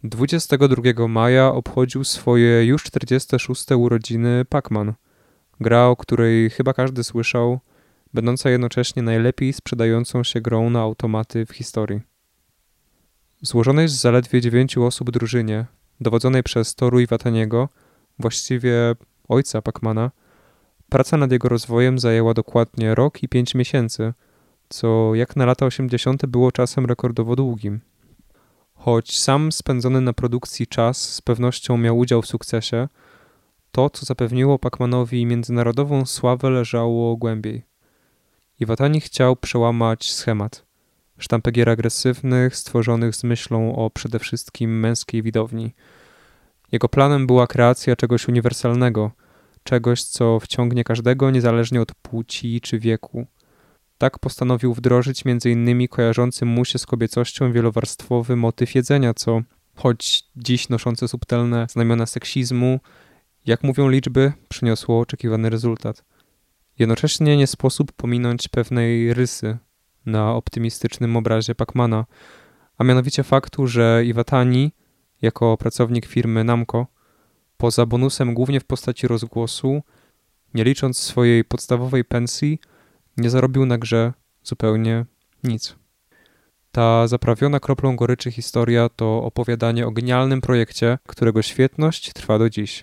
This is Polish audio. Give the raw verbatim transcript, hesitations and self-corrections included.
dwudziestego drugiego maja obchodził swoje już czterdzieste szóste urodziny Pac-Man. Gra, o której chyba każdy słyszał, będąca jednocześnie najlepiej sprzedającą się grą na automaty w historii. Złożonej z zaledwie dziewięciu osób drużynie, dowodzonej przez Toru Iwataniego, właściwie ojca Pac-Mana, praca nad jego rozwojem zajęła dokładnie rok i pięć miesięcy, co jak na lata osiemdziesiąte było czasem rekordowo długim. Choć sam spędzony na produkcji czas z pewnością miał udział w sukcesie, to, co zapewniło Pac-Manowi międzynarodową sławę, leżało głębiej. Iwatani chciał przełamać schemat. Sztampy gier agresywnych, stworzonych z myślą o przede wszystkim męskiej widowni. Jego planem była kreacja czegoś uniwersalnego, czegoś, co wciągnie każdego niezależnie od płci czy wieku. Tak postanowił wdrożyć między innymi kojarzący mu się z kobiecością wielowarstwowy motyw jedzenia, co, choć dziś noszące subtelne znamiona seksizmu, jak mówią liczby, przyniosło oczekiwany rezultat. Jednocześnie nie sposób pominąć pewnej rysy na optymistycznym obrazie Pac-Mana, a mianowicie faktu, że Iwatani, jako pracownik firmy Namco, poza bonusem głównie w postaci rozgłosu, nie licząc swojej podstawowej pensji, nie zarobił na grze zupełnie nic. Ta zaprawiona kroplą goryczy historia to opowiadanie o genialnym projekcie, którego świetność trwa do dziś.